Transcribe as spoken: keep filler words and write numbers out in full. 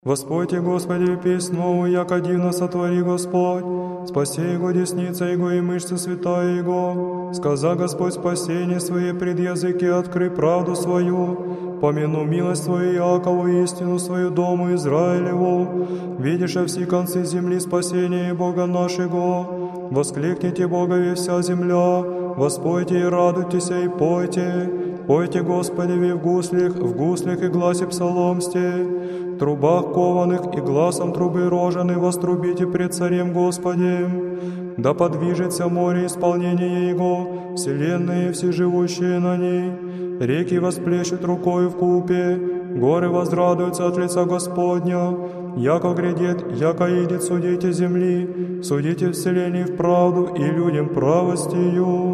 Воспойте, Господи, песнь новую, яко дивно сотвори Господь. Спаси Его десница Его и мышцы святая Его. Сказа Господь спасение свое пред языки, открой правду свою. Помяну милость Твою, Иакову, истину свою дому Израилеву. Видишь все концы земли спасения Бога нашего. Воскликните Богове вся земля, воспойте и радуйтесь и пойте. Пойте Господи в гуслях, в гуслях и гласе псаломсте, в трубах кованых и гласом трубы рожены вострубите пред Царем Господем. Да подвижется море исполнение Его, вселенные и все живущие на ней. Реки восплещут рукою в купе, горы возрадуются от лица Господня. Яко грядет, яко идет, судите земли, судите вселенной в правду и людям правостью.